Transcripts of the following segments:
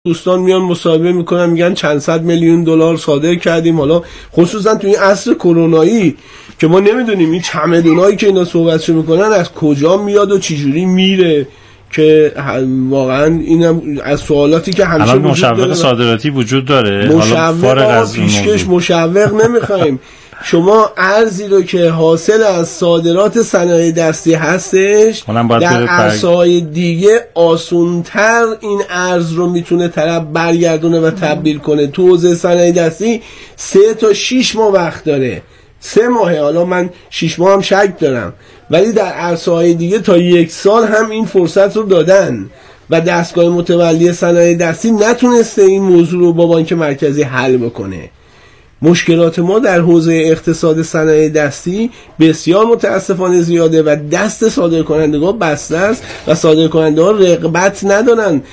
دوستان میان مصاحبه میکنن میگن چند صد میلیون دلار صادر کردیم. حالا خصوصا تو این عصر کرونایی که ما نمیدونیم این چمدونایی که اینا صحبتشو میکنن از کجا میاد و چجوری میره، که واقعا اینم از سوالاتی که همیشه وجود داره. مشوق صادراتی وجود داره، مشوق پیشکش مشوق نمیخوایم. شما ارزی رو که حاصل از صادرات صنایع دستی هستش در عرصه‌های دیگه آسونتر این ارز رو میتونه طرف برگردونه و تبدیل کنه. تو حوزه صنایع دستی 3 تا 6 ماه وقت داره، 3 ماهه، حالا من 6 ماه هم شک دارم، ولی در عرصه‌های دیگه تا 1 سال هم این فرصت رو دادن و دستگاه متولی صنایع دستی نتونسته این موضوع رو با بانک مرکزی حل بکنه. مشکلات ما در حوزه اقتصاد صنایع دستی بسیار متاسفانه زیاده و دست صادرکنندگان بسته است و صادرکنندگان رغبت ندارن.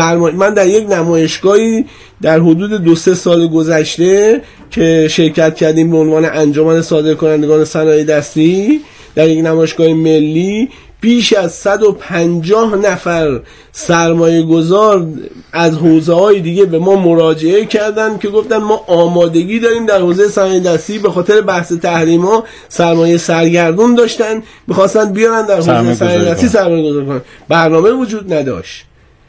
من در یک نمایشگاهی در حدود 2-3 سال گذشته که شرکت کردیم به عنوان انجمن صادرکنندگان صنایع دستی در یک نمایشگاه ملی، بیش از 150 نفر سرمایه گذار از حوزه های دیگه به ما مراجعه کردن که گفتن ما آمادگی داریم در حوزه صنایع دستی، به خاطر بحث تحریما سرمایه سرگردون داشتن، می‌خواستن بیارن در حوزه صنایع دستی سرمایه گذاری کنن. برنامه وجود نداشت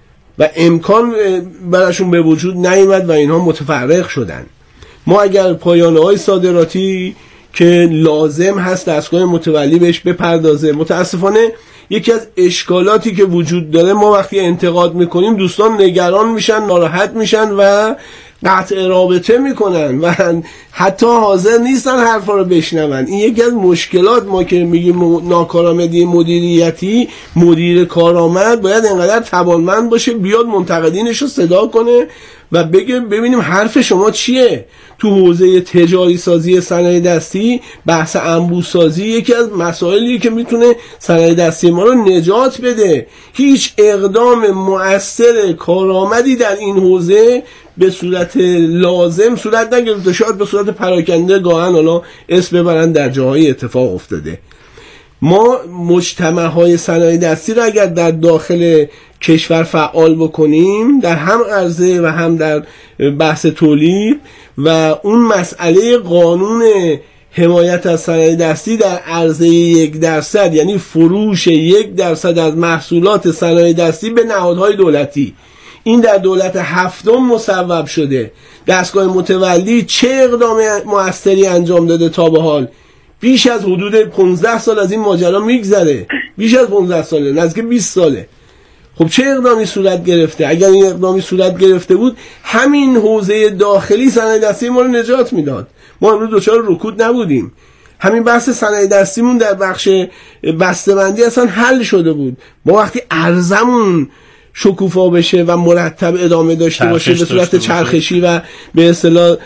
و امکان براشون به وجود نیامد و اینها متفرق شدن. ما اگر پایانه‌های صادراتی که لازم هست دستگاه متولی بهش بپردازه، متاسفانه یکی از اشکالاتی که وجود داره، ما وقتی انتقاد میکنیم دوستان نگران میشن، ناراحت میشن و قطع رابطه میکنن و حتی حاضر نیستن حرفا رو بشنون. این یکی از مشکلات ما که میگیم ناکارآمدی مدیریتی. مدیر کارآمد باید انقدر توانمند باشه بیاد منتقدینش رو صدا کنه و بگه ببینیم حرف شما چیه. تو حوزه تجاری سازی صنایع دستی بحث انبوه سازی یکی از مسائلیه که میتونه صنایع دستی ما رو نجات بده. هیچ اقدام مؤثر کارآمدی در این حوزه به صورت لازم صورت نگرفته، شاید به صورت پراکنده گاهن حالا اسم ببرن در جاهای اتفاق افتاده. ما مجتمع‌های صنایع دستی رو اگر در داخل کشور فعال بکنیم، در هم عرضه و هم در بحث تولید، و اون مسئله قانون حمایت از صنایع دستی در عرضه 1%، یعنی فروش 1% از محصولات صنایع دستی به نهادهای دولتی، این در دولت هفتم مصوب شده. دستگاه متولی چه اقدام مؤثری انجام داده تا به حال؟ بیش از حدود 15 سال از این ماجرا میگذره، بیش از 15 ساله، نزدیک 20 ساله. خب چه اقدامی صورت گرفته؟ اگر این اقدامی صورت گرفته بود، همین حوزه داخلی صنایع دستی ما رو نجات میداد. ما امروز دچار رکود نبودیم. همین بحث صنایع دستیمون در بخش بسته‌بندی اصلا حل شده بود. ما وقتی ارزمون شکوفا بشه و مرتب ادامه داشته باشه به صورت چرخشی و به اصطلاح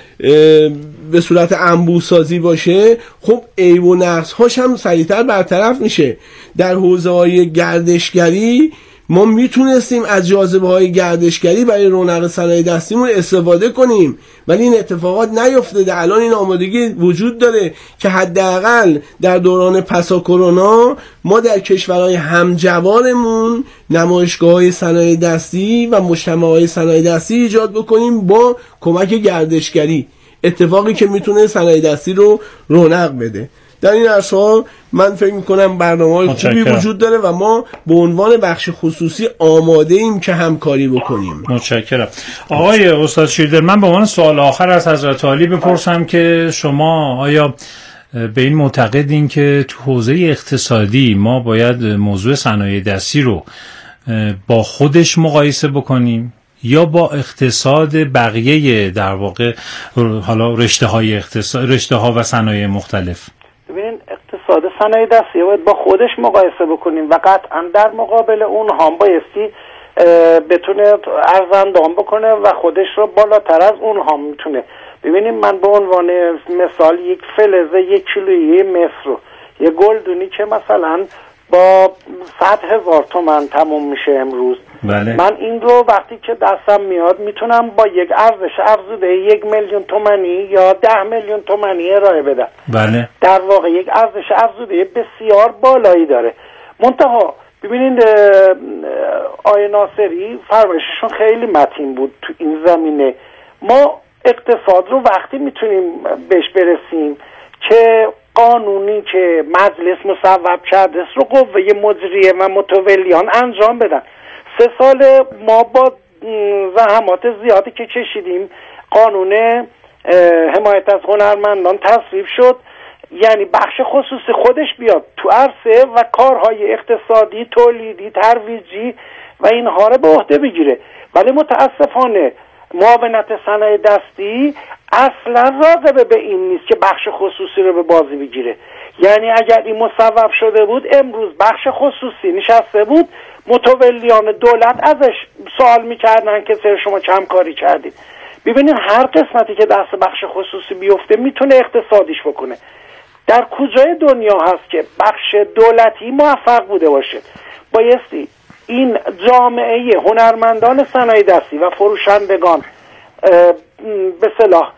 به صورت انبوه سازی باشه، خب عیب و نقص‌هاش هم سریعتر برطرف میشه. در حوزه‌های گردشگری ما میتونستیم از جاذبه‌های گردشگری برای رونق صنایع دستیمون استفاده کنیم، ولی این اتفاقات نیفتاده. الان این آمادگی وجود داره که حداقل در دوران پسا کرونا ما در کشورهای همجوارمون نمایشگاه‌های صنایع دستی و مجتمع‌های صنایع دستی ایجاد بکنیم با کمک گردشگری، اتفاقی که میتونه صنایع دستی رو رونق بده. در این عرصه‌ها من فکر می‌کنم برنامه‌های خوبی وجود داره و ما به عنوان بخش خصوصی آماده ایم که همکاری بکنیم. متشکرم. آقای استاد شیردل، من به عنوان سوال آخر از حضرت عالی بپرسم که شما آیا به این معتقدین که تو حوزه اقتصادی ما باید موضوع صنایع دستی رو با خودش مقایسه بکنیم یا با اقتصاد بقیه، در واقع حالا رشته‌ها و صنایع مختلف؟ ببینین اقتصاد صنایع دستی باید با خودش مقایسه بکنیم و قطعا در مقابل اون هم بایستی بتونه ارزندام بکنه و خودش رو بالاتر از اون هم میتونه. ببینیم من به عنوان مثال یک فلزه 1 کیلویی مصر رو، یه گلدونی که مثلا با 100,000 تومان تموم میشه امروز، بله. من این رو وقتی که دستم میاد میتونم با یک ارزش افزوده 1 میلیون تومانی یا 10 میلیون تومانی ارائه بدم. بله. در واقع یک ارزش افزوده بسیار بالایی داره. منتها ببینید آقای ناصری فرمایششون خیلی متین بود تو این زمینه. ما اقتصاد رو وقتی میتونیم بهش برسیم که قانونی که مجلس مصوب کرده رو قوه مجریه و متولیان انجام بدن. 3 سال ما با زحمات زیادی که کشیدیم قانون حمایت از هنرمندان تصویب شد، یعنی بخش خصوصی خودش بیاد تو عرصه و کارهای اقتصادی، تولیدی، ترویجی و اینها رو به عهده بگیره. ولی متاسفانه معاونت صنایع دستی اصلا راغب به این نیست که بخش خصوصی رو به بازی بگیره. یعنی اگر این مصوب شده بود امروز بخش خصوصی نشسته بود، متولیان دولت ازش سوال میکردن که سر شما کم کاری کردید. ببینید هر قسمتی که دست بخش خصوصی بیفته میتونه اقتصادیش بکنه. در کجای دنیا هست که بخش دولتی موفق بوده باشه؟ بایستی این جامعه هنرمندان صنایع دستی و فروشندگان به صلاح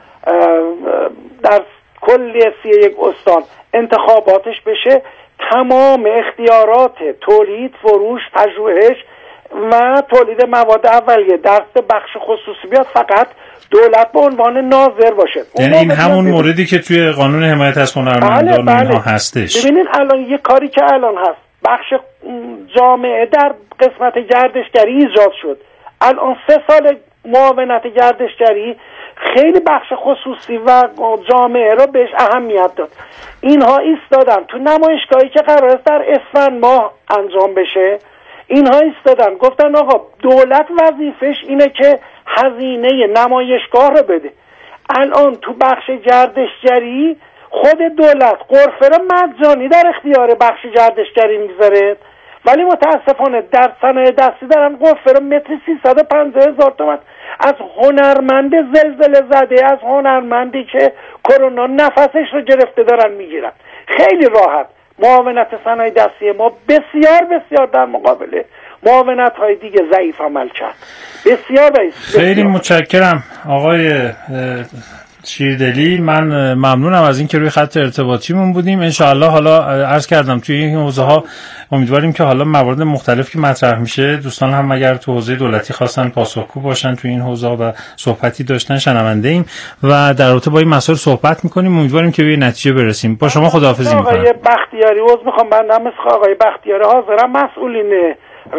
در کل 31 استان انتخاباتش بشه، تمام اختیارات تولید، فروش، پژوهش و تولید مواد اولیه دست بخش خصوصی بیاد، فقط دولت به عنوان ناظر باشه. یعنی این همون موردی که توی قانون حمایت از هنرمندان اینها هستش. ببینید الان یه کاری که الان هست، بخش جامعه در قسمت گردشگری ایجاد شد. الان 3 سال معاونت گردشگری خیلی بخش خصوصی و جامعه را بهش اهمیت داد. اینها ایستادن تو نمایشگاهی که قرار است در اسفند ماه انجام بشه، اینها ایستادن گفتن آقا دولت وظیفش اینه که هزینه نمایشگاه رو بده. الان تو بخش گردشگری خود دولت غرفه رو مجانی در اختیار بخش گردشگری میذاره، ولی متاسفانه در صنایع دستی دارن غرفه رو متر 350,000 تومان از هنرمند زلزله زده، از هنرمندی که کرونا نفسش رو گرفته دارن میگیرن. خیلی راحت معاونت صنایع دستی ما بسیار بسیار در مقابل معاونت های دیگه ضعیف عمل کرد. بسیار خیلی متشکرم آقای شیردلی. من ممنونم از این که روی خط ارتباطیمون بودیم. انشاءالله حالا عرض کردم توی این حوزه ها امیدواریم که حالا موارد مختلف که مطرح میشه دوستان هم اگر تو حوزه دولتی خواستن پاسخگو باشن توی این حوزه و صحبتی داشتن شنونده ایم و در رابطه با این مسائل صحبت میکنیم. امیدواریم که به نتیجه برسیم. با شما خداحافظی میکنم. آقای بختیاری عذر میخوام، بنده مثل آقای بختیاری حاضرم مسئولین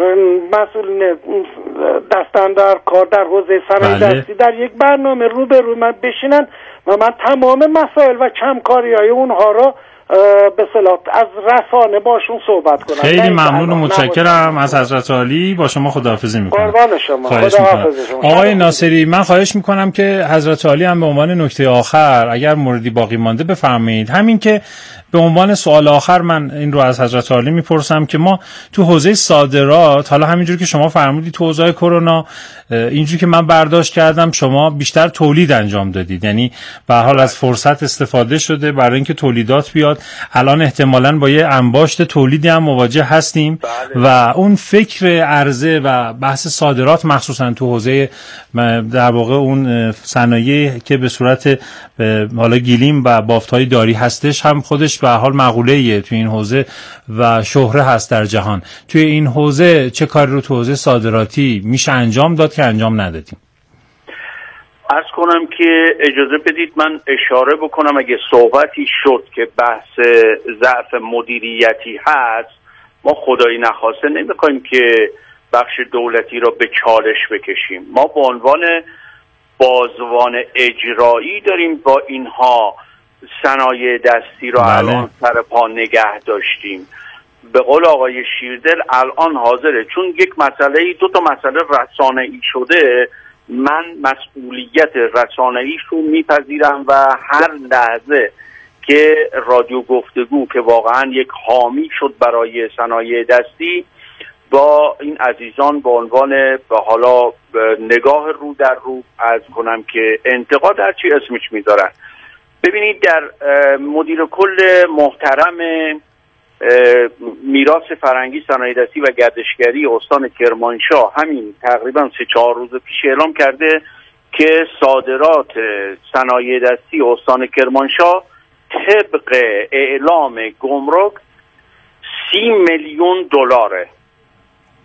دستن در کار در حوزه صنایع دستی در یک برنامه روبرو من بشینن و من تمام مسائل و کمکاری‌های اونها رو به صلاح از رسانه باشون صحبت کنم. خیلی ممنون و متشکرم از حضرت عالی. با شما خداحافظی میکنم. قربان شما. آقای ناصری من خواهش میکنم که حضرت عالی هم به عنوان نکته آخر اگر موردی باقی مانده بفرمایید. همین که به عنوان سوال آخر من این رو از حضرت عالی میپرسم که ما تو حوزه صادرات، حالا همینجوری که شما فرمودید تو حوزه کرونا، اینجوری که من برداشت کردم شما بیشتر تولید انجام دادید، یعنی به هر حال از فرصت استفاده شده برای اینکه تولیدات بیاد. الان احتمالاً با یه انباشت تولیدی هم مواجه هستیم و اون فکر عرضه و بحث صادرات مخصوصا تو حوزه در واقع اون صنایع که به صورت حالا گلیم و بافت‌های داری هستش هم خودش به هر حال مقوله‌ایه تو این حوزه و شهره هست در جهان. توی این حوزه چه کاری رو تو حوزه صادراتی میشه انجام داد که انجام ندادیم؟ عرض کنم که اجازه بدید من اشاره بکنم اگه صحبتی شد که بحث ضعف مدیریتی هست، ما خدایی نخواسته نمی‌خوایم که بخش دولتی را به چالش بکشیم. ما به عنوان بازوان اجرایی داریم با اینها صنایع دستی رو الان سر پا نگه داشتیم. به قول آقای شیردل الان حاضره، چون یک مسئله 2 تا مسئله رسانه‌ای شده، من مسئولیت رسانه‌ایش رو میپذیرم و هر لحظه که رادیو گفتگو که واقعا یک حامی شد برای صنایع دستی با این عزیزان به عنوان به حالا نگاه رو در رو عرض کنم که انتقاد هر چی اسمش میذارن. ببینید در مدیر کل محترم میراث فرهنگی صنایع دستی و گردشگری استان کرمانشاه همین تقریبا 3-4 روز پیش اعلام کرده که صادرات صنایع دستی استان کرمانشاه طبق اعلام گمرک 30 میلیون دلاره.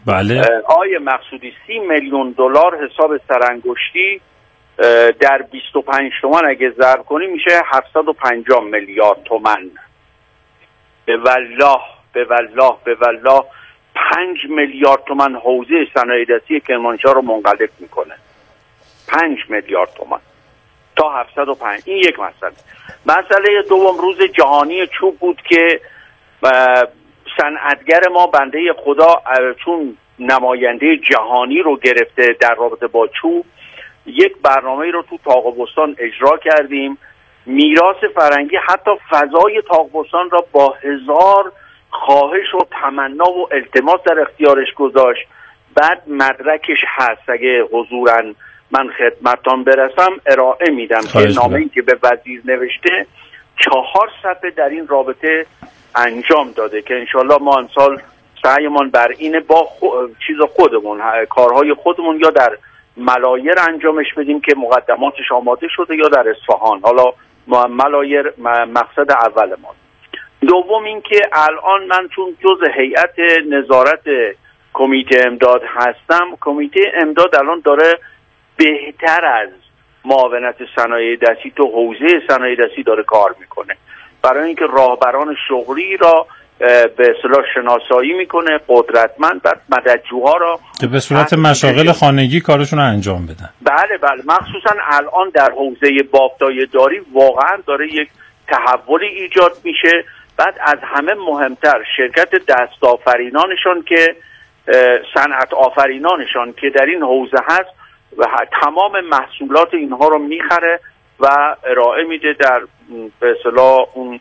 بله. آیه مقصودی 30 میلیون دلار حساب سرانگشتی در 25 تومن اگه ضرب کنیم میشه 750 میلیارد تومن. به والله 5 میلیارد تومن حوزه صنایع دستی کرمانشاه رو منقلب میکنه. 5 میلیارد تومن تا 705. این یک مسئله دوم روز جهانی چوب بود که صنعتگر ما بنده خدا چون نماینده جهانی رو گرفته در رابطه با چوب یک برنامه رو تو طاق‌وستان اجرا کردیم. میراث فرهنگی حتی فضای طاق‌وستان را با 1000 خواهش و تمنا و التماس در اختیارش گذاشت. بعد مدرکش هست، اگه حضوراً من خدمتتان برسم ارائه میدم که نامه‌ای که به وزیر نوشته 4 صفحه در این رابطه انجام داده که انشالله ما امسال سعیمان بر اینه با خودمون کارهای خودمون یا در ملایر انجامش بدیم که مقدماتش آماده شده یا در اصفهان. حالا ملایر مقصد اول ما. دوم این که الان من چون جز هیئت نظارت کمیته امداد هستم، کمیته امداد الان داره بهتر از معاونت صنایع دستی تو حوزه صنایع دستی داره کار میکنه برای اینکه راهبران شغلی را به اصطلاح شناسایی میکنه، قدرتمند، بعد مددجوها را که به صورت مشاغل خانگی کارشون رو انجام بدن. بله مخصوصا الان در حوزه بافتای داری واقعا داره یک تحولی ایجاد میشه. بعد از همه مهمتر شرکت دستآفرینانشان که صنعت آفرینانشان که در این حوزه هست و تمام محصولات اینها رو میخره و ارائه میده در به اصطلاح اون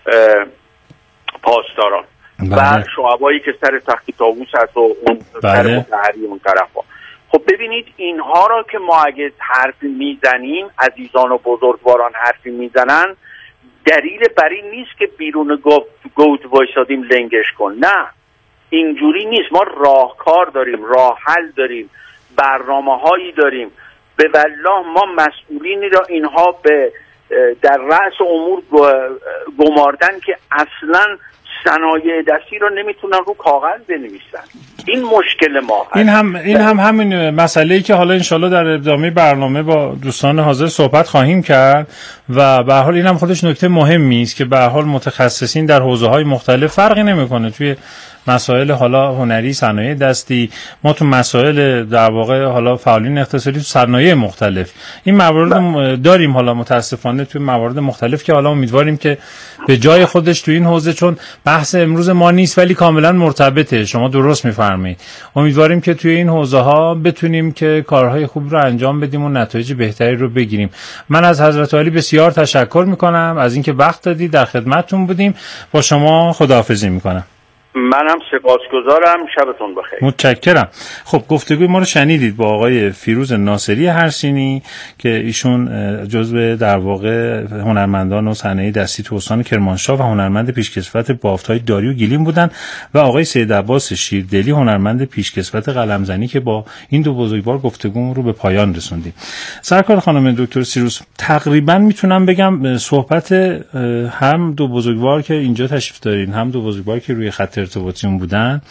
پاسداران و شعبایی که سر تخت طاووس هست و اون سر متحری اون طرف ها. خب ببینید اینها را که ما اگه حرفی میزنیم، عزیزان و بزرگواران حرفی میزنن، دلیل بر این نیست که بیرون گود وایسادیم لنگش کن. نه، اینجوری نیست. ما راهکار داریم، راه حل داریم، برنامه هایی داریم. به والله ما مسئولینی را اینها به در رأس امور گماردن که اصلا صنایع دستی رو نمیتونن رو کاغذ بنویسن. این مشکل ما هست. این هم همین مسئله‌ای که حالا انشالله در ادامه برنامه با دوستان حاضر صحبت خواهیم کرد و به هر حال این هم خودش نکته مهمی است که به هر حال متخصصین در حوزه‌های مختلف فرقی نمی‌کنه توی مسائل حالا هنری، صنایع دستی، ما تو مسائل در واقع حالا فعالین اقتصادی تو صنایع مختلف این موارد داریم. حالا متاسفانه توی موارد مختلف که حالا امیدواریم که به جای خودش تو این حوزه، چون بحث امروز ما نیست ولی کاملا مرتبطه، شما درست میفرمایید، امیدواریم که توی این حوزه ها بتونیم که کارهای خوب رو انجام بدیم و نتایج بهتری رو بگیریم. من از حضرت عالی بسیار تشکر میکنم از اینکه وقت دادید، در خدمتتون بودیم. با شما خداحافظی میکنم. منم سپاسگزارم. شبتون بخیر. متشکرم. خب گفتگوی ما رو شنیدید با آقای فیروز ناصری هرسینی که ایشون جزو در واقع هنرمندان و صنایع دستی تو استان کرمانشاه و هنرمند پیشکسوت بافت‌های داری و گیلیم بودن و آقای سید عباس شیردلی هنرمند پیشکسوت قلمزنی که با این دو بزرگوار گفتگو رو به پایان رسوندیم. سرکار خانم دکتر سیروس، تقریبا میتونم بگم صحبت هم دو بزرگوار که اینجا تشریف دارین هم دو بزرگوار که روی خط ارتباطیون بودن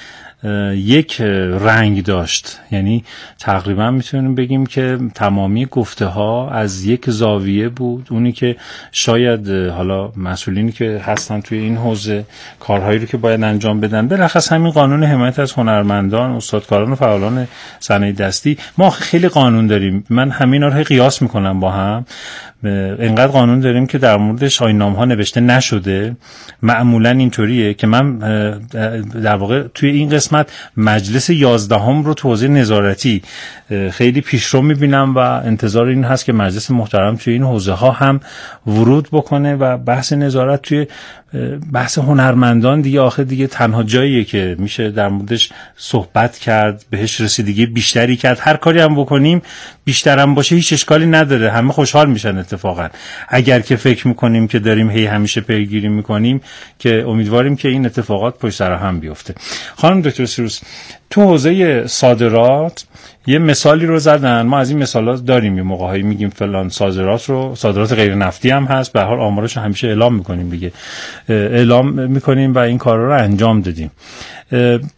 یک رنگ داشت. یعنی تقریبا میتونیم بگیم که تمامی گفته ها از یک زاویه بود، اونی که شاید حالا مسئولینی که هستن توی این حوزه کارهایی رو که باید انجام بدن، بالاخص همین قانون حمایت از هنرمندان، استادکاران و فعالان صنایع دستی، ما خیلی قانون داریم. من همینا رو قیاس میکنم با هم. اینقدر قانون داریم که در موردش آیین‌نامه ها نوشته نشده. معمولا اینطوریه که من در واقع توی این قسمت مجلس 11 رو تو حوزه نظارتی خیلی پیشرو میبینم و انتظار این هست که مجلس محترم توی این حوزه ها هم ورود بکنه و بحث نظارت توی بحث هنرمندان دیگه آخر دیگه تنها جاییه که میشه در موردش صحبت کرد، بهش رسیدگی بیشتری کرد. هر کاری هم بکنیم بیشترم باشه هیچ اشکالی نداره، همه خوشحال میشن اتفاقا. اگر که فکر میکنیم که داریم همیشه پیگیری میکنیم، که امیدواریم که این اتفاقات پشت سر هم بیفته. خانم دکتر سیروس، تو حوزه صادرات یه مثالی رو زدن، ما از این مثالات داریم، یه موقع‌هایی میگیم فلان صادرات غیر نفتی هم هست، به هر حال آمارش همیشه اعلام میکنیم دیگه، اعلام میکنیم و این کارا رو انجام دادیم.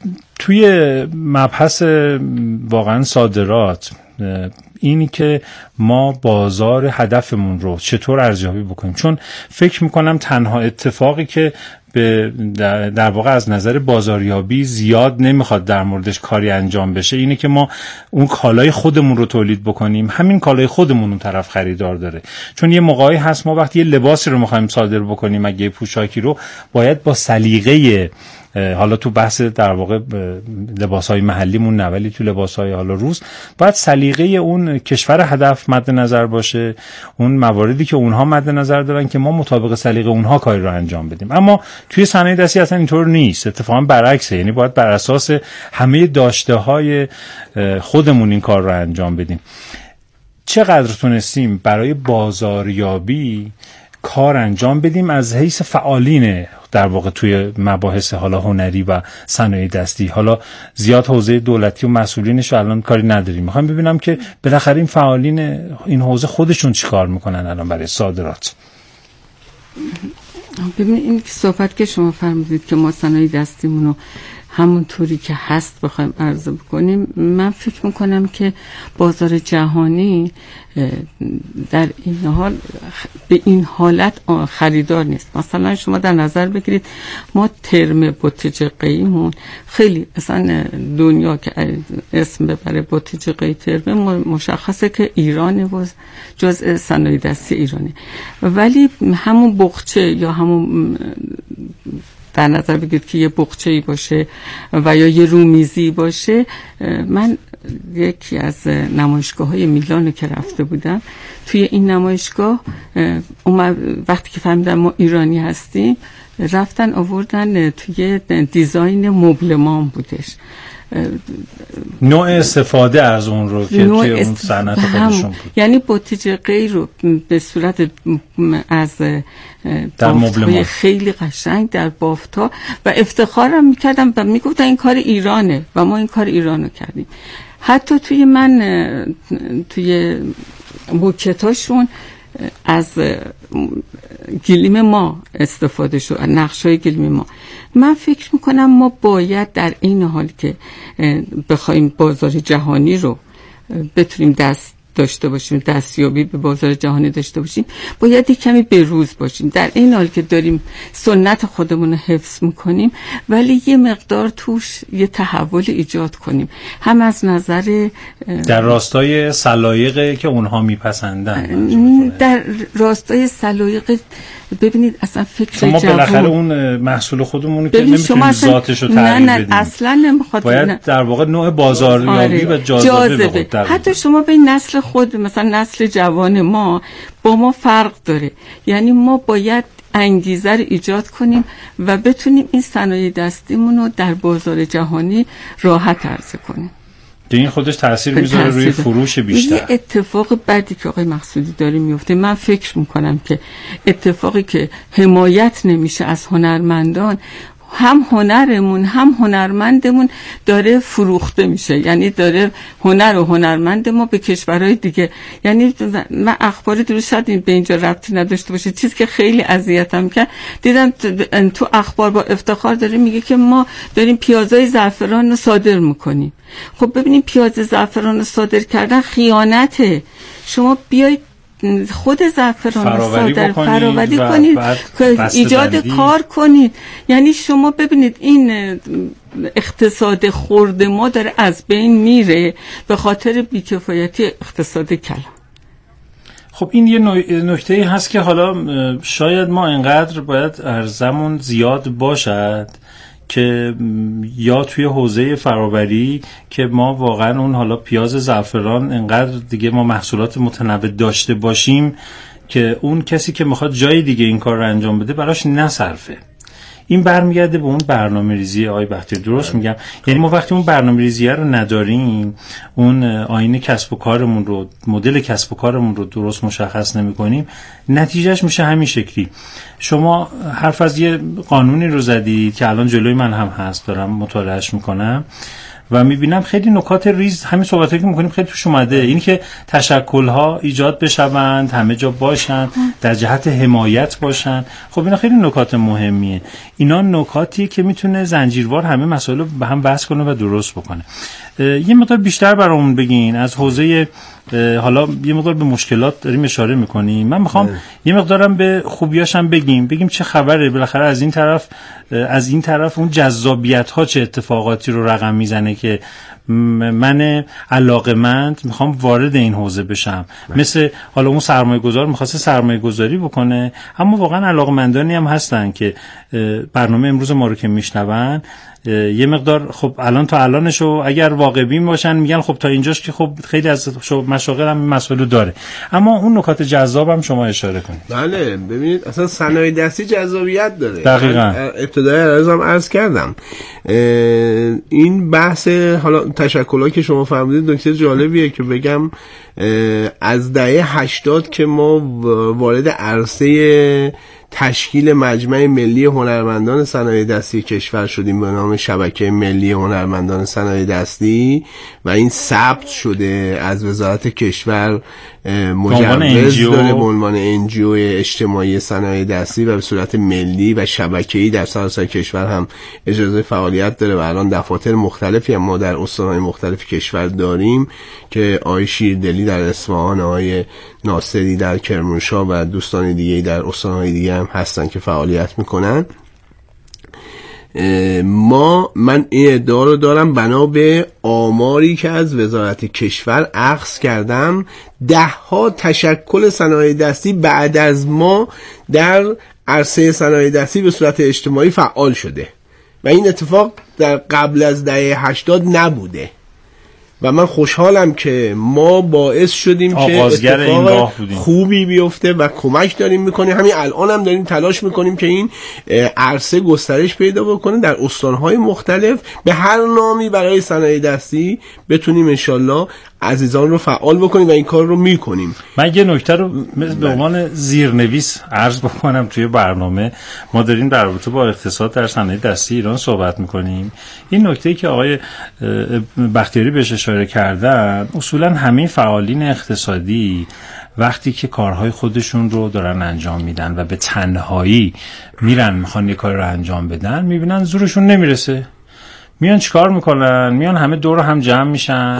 توی مبحث واقعا صادرات، اینی که ما بازار هدفمون رو چطور ارزیابی بکنیم، چون فکر میکنم تنها اتفاقی که در واقع از نظر بازاریابی زیاد نمیخواد در موردش کاری انجام بشه اینه که ما اون کالای خودمون رو تولید بکنیم. همین کالای خودمون اون طرف خریدار داره، چون یه موقعی هست ما وقتی یه لباسی رو میخوایم صادر بکنیم، اگه پوشاکی رو، باید با سلیقه، حالا تو بحث در واقع لباس‌های محلیمون نه، ولی تو لباس‌های حالا روز باید سلیقه اون کشور هدف مد نظر باشه، اون مواردی که اونها مد نظر دارن که ما مطابق سلیقه اونها کاری رو انجام بدیم. اما توی صنایع دستی اصلا اینطور نیست، اتفاقا برعکسه، یعنی باید بر اساس همه داشته‌های خودمون این کار رو انجام بدیم. چقدر تونستیم برای بازاریابی کار انجام بدیم از حیث فعالین در واقع توی مباحث حالا هنری و صنایع دستی؟ حالا زیاد حوزه دولتی و مسئولینش رو الان کاری نداریم، میخوام ببینم که بالاخره این فعالین این حوزه خودشون چی کار میکنن الان برای صادرات. ببینید این صحبت که شما فرمودید که ما صنایع دستیمون رو همونطوری که هست بخوایم عرضه بکنیم، من فکر میکنم که بازار جهانی در این حال به این حالت خریدار نیست. مثلا شما در نظر بگیرید ما ترم بوتیج قیمون خیلی اصلا دنیا که اسم ببره بوتیج قی ترم مشخصه که ایرانه و جزء صنایع دستی ایرانه، ولی همون بقچه یا همون در نظر بگیرید که یه بقچه‌ای باشه و یا یه رومیزی باشه. من یکی از نمایشگاه‌های میلان که رفته بودم، توی این نمایشگاه وقتی که فهمیدم ما ایرانی هستیم، رفتن آوردن توی دیزاین مبلمان بودش، نوع استفاده از اون رو که توی اون صنعت خودشون بود، یعنی بوتیج غیر رو به صورت از در مبلمان خیلی قشنگ در بافت‌ها و افتخارم میکردم و میگفتن این کار ایرانه و ما این کار ایرانو کردیم. حتی توی بوکتاشون از گلیم ما استفاده شد، نقشای گلیم ما. من فکر میکنم ما باید در این حال که بخوایم بازار جهانی رو بتونیم دست داشته باشیم، دستیابی به بازار جهانی داشته باشیم، باید یک کمی بروز باشیم. در این حال که داریم سنت خودمون رو حفظ میکنیم، ولی یه مقدار توش یه تحول ایجاد کنیم، هم از نظر در راستای سلایقی که اونها میپسندن، در راستای سلایق. ببینید اصلا فکر شما بالاخره اون محصول خودمون که نمیتونیم ذاتش رو تغییر بدیم، اصلا نمیخواد، باید در واقع نوع بازاریابی و جاذبه. حتی شما به نسل خود، مثلا نسل جوان ما با ما فرق داره، یعنی ما باید انگیزه رو ایجاد کنیم و بتونیم این صنایع دستیمون رو در بازار جهانی راحت عرضه کنیم. این خودش تأثیر میذاره روی فروش بیشتر. یه اتفاق بعدی که آقای مقصودی داره میفته، من فکر میکنم که اتفاقی که حمایت نمیشه از هنرمندان، هم هنرمون هم هنرمندمون داره فروخته میشه، یعنی داره هنر و هنرمند ما به کشورهای دیگه. یعنی من اخباری درست شد به اینجا ربطی نداشته باشه، چیزی که خیلی اذیتم کرد، دیدم تو اخبار با افتخار داره میگه که ما داریم پیازای زعفران رو صادر میکنیم. خب ببینیم پیاز زعفران رو صادر کردن خیانته. شما بیایید خود زعفران رو فراوری کنید، ایجاد کار کنید. یعنی شما ببینید این اقتصاد خرد ما داره از بین میره به خاطر بیکفایتی اقتصاد کلان. خب این یه نکته هست که حالا شاید ما انقدر باید ارزمون زیاد باشد که یا توی حوزه فرآوری که ما واقعا اون حالا پیاز زعفران انقدر دیگه ما محصولات متنوع داشته باشیم که اون کسی که میخواد جای دیگه این کار رو انجام بده براش نصرفه. این برمیگرده به اون برنامه‌ریزی آقای بختیاری، درست میگم؟ یعنی ما وقتی اون برنامه‌ریزی رو نداریم، اون آینه کسب و کارمون رو، مدل کسب و کارمون رو درست مشخص نمی‌کنیم، نتیجهش میشه همین شکلی. شما حرف از یه قانونی رو زدید که الان جلوی من هم هست، دارم مطالعهش میکنم و میبینم خیلی نکات ریز همین صحبتایی که میکنیم خیلی توش اومده. این که تشکل‌ها ایجاد بشوند، همه جا باشن، در جهت حمایت باشن، خب اینا خیلی نکات مهمیه. اینا نکاتی که میتونه زنجیروار همه مسائل رو به هم بحث کنه و درست بکنه. یه مقدار بیشتر برامون بگین از حوزه، حالا یه مقدار به مشکلات داریم اشاره میکنیم، من میخوام یه مقدارم به خوبیاش هم بگیم چه خبره، بالاخره از این طرف اون جذابیت ها چه اتفاقاتی رو رقم میزنه که من علاقه‌مند میخوام وارد این حوزه بشم. مثل حالا اون سرمایه گذار میخواسته سرمایه گذاری بکنه، اما واقعا علاقه‌مندانی هم هستن که برنامه امروز ما رو که میشنون یه مقدار خب الان تا الانشو اگر واقع بین باشن میگن خب تا اینجاش که خب خیلی از مشاغل هم مسئله داره، اما اون نکات جذاب هم شما اشاره کنید. بله ببینید اصلا صنایع دستی جذابیت داره. دقیقاً ابتدای عرضم عرض کردم این بحث حالا تشکل‌ها که شما فرمودید نکته جالبیه که بگم. از دهه 80 که ما وارد عرصه تشکیل مجمع ملی هنرمندان صنایع دستی کشور شدیم به نام شبکه ملی هنرمندان صنایع دستی و این ثبت شده از وزارت کشور، مجوز داره به عنوان NGO اجتماعی صنایع دستی و به صورت ملی و شبکه‌ای در سراسر کشور هم اجازه فعالیت داره و الان دفاتر مختلفی هم ما در استان‌های مختلف کشور داریم که آقای شیردلی در اصفهان، آقای ناصری در کرمانشاه و دوستان دیگه در استان‌های دیگه هم هستن که فعالیت میکنن. من این ادعا رو دارم بنا به آماری که از وزارت کشور اخذ کردم 10 تشکل صنایع دستی بعد از ما در عرصه صنایع دستی به صورت اجتماعی فعال شده و این اتفاق در قبل از دهه 80 نبوده و من خوشحالم که ما باعث شدیم که اتفاق خوبی بیفته و کمک داریم میکنیم. همین الان هم داریم تلاش میکنیم که این عرصه گسترش پیدا بکنه در استانهای مختلف به هر نامی برای صنایع دستی بتونیم انشالله عزیزان رو فعال بکنیم و این کار رو میکنیم. من یه نکته رو به عنوان زیرنویس عرض بکنم. توی برنامه ما داریم در رابطه با اقتصاد در صنایع دستی ایران صحبت میکنیم. این نکته‌ای که آقای بختیاری بهش اشاره کردن، اصولا همه فعالین اقتصادی وقتی که کارهای خودشون رو دارن انجام میدن و به تنهایی میرن میخوان یه کار رو انجام بدن، میبینن زورشون نمیرسه، میان چیکار میکنن؟ میان همه دور هم جمع میشن،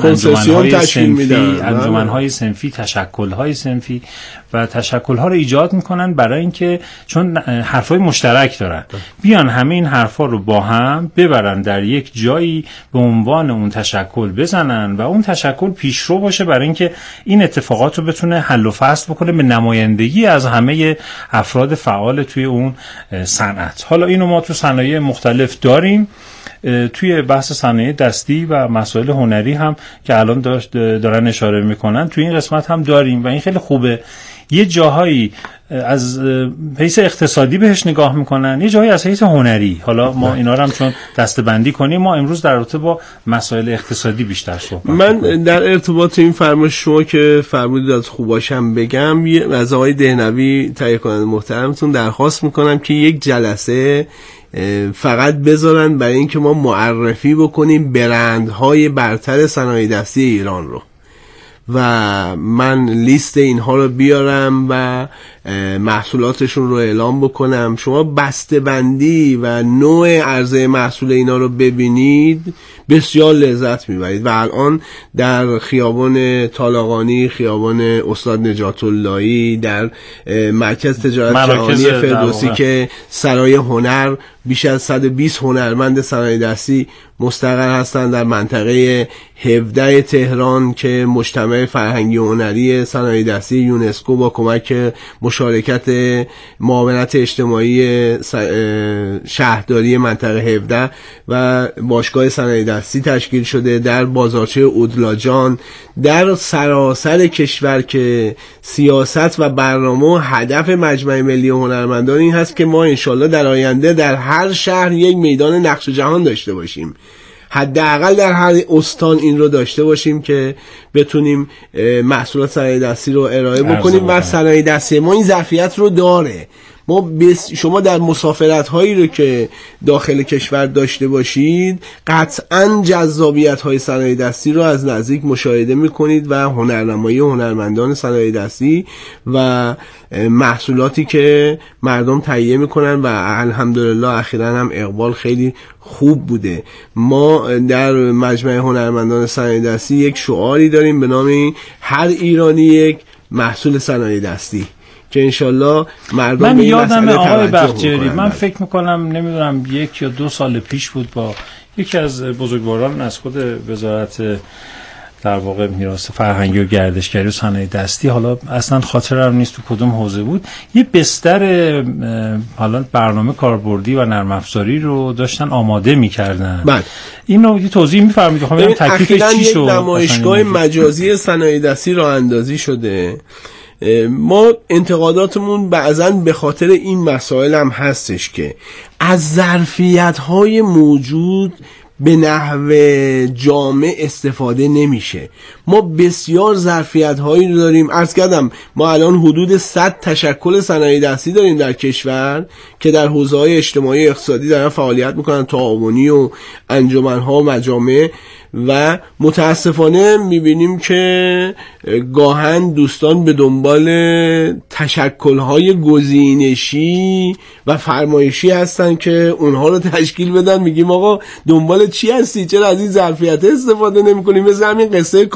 انجمنهای صنفی، تشکل‌های صنفی و تشکل‌ها رو ایجاد میکنن برای اینکه چون حرفای مشترک دارن بیان همه این حرفا رو با هم ببرن در یک جایی به عنوان اون تشکل بزنن و اون تشکل پیشرو باشه برای اینکه این اتفاقات رو بتونه حل و فصل بکنه به نمایندگی از همه افراد فعال توی اون صنعت. حالا اینو ما تو صنایع مختلف داریم، توی بحث صنایع دستی و مسائل هنری هم که الان دارن اشاره میکنن توی این قسمت هم داریم و این خیلی خوبه. یه جاهایی از حیث اقتصادی بهش نگاه میکنن، یه جاهایی از حیث هنری. حالا ما اینا رو هم چون دسته‌بندی کنیم، ما امروز در رابطه با مسائل اقتصادی بیشتر صحبت من در ارتباط این فرمایش شما که فرمودید از خوباشم بگم، از آقای دهنوی تهیه کننده محترمتون درخواست میکنم که یک جلسه فقط بذارن برای اینکه ما معرفی بکنیم برندهای برتر صنایع دستی ایران رو و من لیست اینها رو بیارم و محصولاتشون رو اعلام بکنم. شما بسته‌بندی و نوع عرضه محصول اینا رو ببینید بسیار لذت میبرید و الان در خیابان طالقانی، خیابان استاد نجات اللهی، در مرکز تجارت جهانی فردوسی که سرای هنر بیش از 120 هنرمند صنایع دستی مستقر هستند، در منطقه 17 تهران که مجتمع فرهنگی و هنری صنایع دستی یونسکو با کمک مشارکت معاونت اجتماعی شهرداری منطقه 17 و باشگاه صنایع دستی تشکیل شده، در بازارچه اودلاجان، در سراسر کشور که سیاست و برنامه و هدف مجمع ملی هنرمندان این هست که ما انشالله در آینده در هر شهر یک میدان نقش جهان داشته باشیم، حداقل در هر استان این رو داشته باشیم که بتونیم محصولات صنایع دستی رو ارائه بکنیم و صنایع دستی ما این ظرفیت رو داره. شما در مسافرت هایی رو که داخل کشور داشته باشید قطعاً جذابیت های صنایع دستی رو از نزدیک مشاهده میکنید و هنرنمایی هنرمندان صنایع دستی و محصولاتی که مردم تهیه میکنن و الحمدلله اخیراً هم اقبال خیلی خوب بوده. ما در مجمع هنرمندان صنایع دستی یک شعاری داریم به نام هر ایرانی یک محصول صنایع دستی که انشالله مردم من یادم آقای بختیاری من فکر میکنم نمیدونم 1 یا 2 سال پیش بود با یکی از بزرگواران از خود وزارت در واقع میراث فرهنگی و گردشگری و صنایع دستی، حالا اصلا خاطرم نیست تو کدوم حوزه بود، یه بستر حالا برنامه کاربردی و نرم افزاری رو داشتن آماده می‌کردن. بعد اینو یه توضیح می‌فرمایید؟ می‌خوام تکلیفش چی شد؟ نمایشگاه مجازی صنایع دستی راه اندازی شده. ما انتقاداتمون بعضاً به خاطر این مسائل هم هستش که از ظرفیت‌های موجود به نحو جامع استفاده نمیشه. ما بسیار ظرفیت هایی رو داریم. عرض کردم ما الان حدود 100 تشکل صنایع دستی داریم در کشور که در حوزه های اجتماعی اقتصادی دارن فعالیت میکنن، تعاونی و انجمن ها و مجامع، و متاسفانه میبینیم که گاهن دوستان به دنبال تشکل‌های گزینشی و فرمایشی هستن که اونها رو تشکیل بدن. میگیم آقا دنبال چی هستی؟ چرا از این ظرفیت استفاده نمی‌کنی؟ مثل همین قصه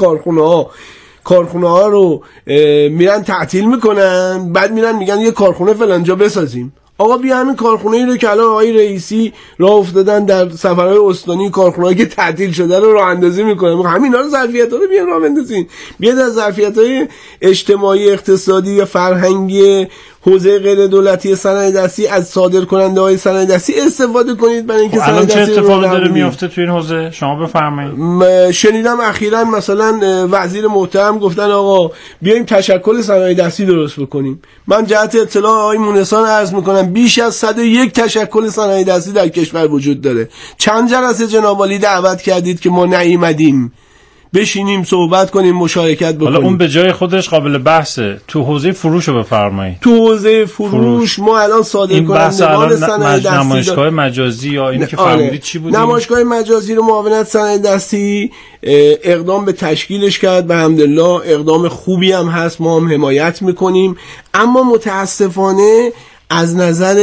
کارخونه ها رو میرن تعطیل میکنن، بعد میرن میگن یه کارخونه فلانجا بسازیم. آقا بیا همین کارخونه‌ای رو که الان آقای رئیسی راه افتادن در سفرهای استانی، کارخونه‌ای که تعطیل شده رو راه اندازی میکنن، همینا رو ظرفیت‌ها رو بیان راه بندازین. بیاد از ظرفیت‌های اجتماعی، اقتصادی و فرهنگی حوزه غیر دولتی صنایع دستی از صادر کننده های صنایع دستی استفاده کنید برای اینکه صنایع دستی چه اتفاقی داره میفته تو این حوزه؟ شما بفرمایید. شنیدم اخیراً مثلا وزیر محترم گفتن آقا بیایم تشکل صنایع دستی درست بکنیم. من جهت اطلاع آقای مونسان عرض میکنم بیش از 101 تشکل صنایع دستی در کشور وجود داره. چند جلسه جناب عالی دعوت کردید که ما نیومدیم بشینیم صحبت کنیم، مشارکت بکنیم. حالا اون به جای خودش قابل بحثه. تو حوزه فروش رو بفرمایید. تو حوزه فروش ما الان صادر کنندگان صنایع دستی نمایشگاه مجازی یا اینی که فرمودید چی بود؟ نمایشگاه مجازی رو معاونت صنایع دستی اقدام به تشکیلش کرد، به الحمدلله اقدام خوبی هم هست، ما هم حمایت میکنیم. اما متاسفانه از نظر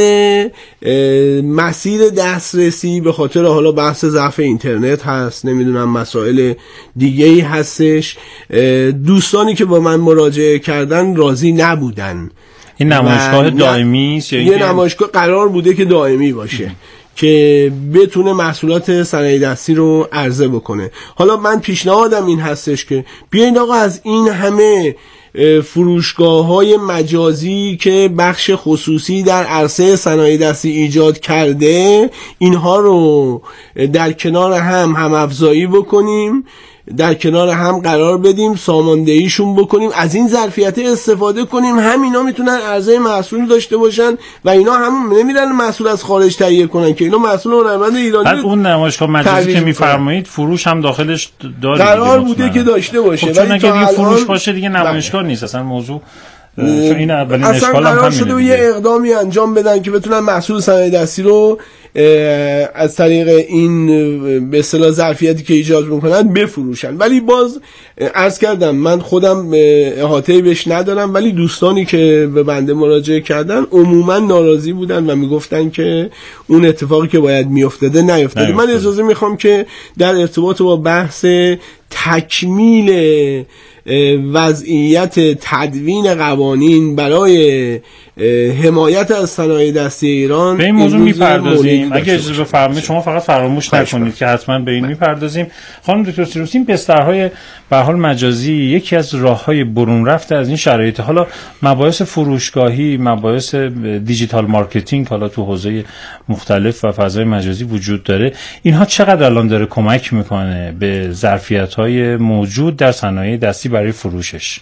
مسیر دسترسی به خاطر حالا بحث ضعف اینترنت هست، نمیدونم مسائل دیگه‌ای هستش، دوستانی که با من مراجعه کردن راضی نبودن. این نمایشگاه دائمی است یا یه نمایشگاه قرار بوده که دائمی باشه که بتونه محصولات صنایع دستی رو عرضه بکنه. حالا من پیشنهادم این هستش که بیاین آقا از این همه فروشگاه‌های مجازی که بخش خصوصی در عرصه صنایع دستی ایجاد کرده اینها رو در کنار هم افزایی بکنیم، در کنار هم قرار بدیم، ساماندهیشون بکنیم، از این ظرفیت استفاده کنیم. همینا میتونن عرضه محصول داشته باشن و اینا هم نمیرن محصول از خارج تهیه کنن که اینا محصول هنرمند ایرانی. بعد اون نمایشگاه مجازی که میفرمایید فروش هم داخلش داره، قرار بوده که داشته باشه. چون اگه دیگه فروش باشه دیگه نمایشگاه نیست اصلا موضوع. چون این اولین اشکال هم قرار شده یه اقدامی انجام بدن که بتونن محصول صنایع دستی رو از طریق این به اصطلاح ظرفیتی که ایجاد میکنن بفروشن. ولی باز عرض کردم من خودم احاطه‌ای بهش ندارم، ولی دوستانی که به بنده مراجعه کردن عموما ناراضی بودن و میگفتن که اون اتفاقی که باید میافتاده نیافتاده. من اجازه میخوام که در ارتباط با بحث تکمیل وضعیت تدوین قوانین برای حمایت از صنایع دستی ایران به این موضوع میپردازیم. اگه اجازه بفرمایید شما فقط فراموش نکنید که حتما به این میپردازیم. خانم دکتر سیروسی، بسترهای به حال مجازی یکی از راههای برون رفته از این شرایط. حالا مباحث فروشگاهی، مباحث دیجیتال مارکتینگ حالا تو حوزه مختلف و فضای مجازی وجود داره. اینها چقدر الان داره کمک میکنه به ظرفیت‌های موجود در صنایع دستی برای فروشش؟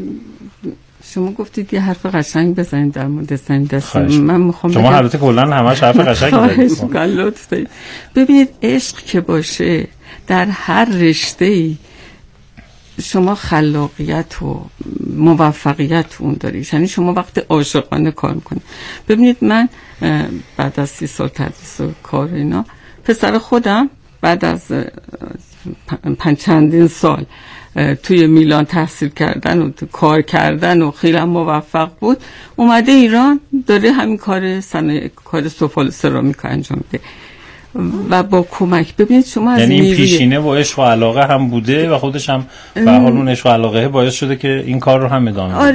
شما گفتید یه حرف قشنگ بزنید در مورد صنایع دستی. من میخوام شما البته کلا همش حرف قشنگ زدید. ببینید عشق که باشه در هر رشته‌ای شما خلاقیت و موفقیت اون داری. یعنی شما وقتی عاشقانه کار میکنید. ببینید من بعد از 30 سال تدریس و کار اینا، پسر خودم بعد از چندین سال توی میلان تحصیل کردن و کار کردن و خیلی موفق بود، اومده ایران داره همین کار کار سفال سرامیک انجام میده و با کمک. ببینید شما از یعنی این پیشینه با عشق و علاقه هم بوده و خودش هم به حال اون عشق و علاقه باعث شده که این کار رو هم ادامه بده.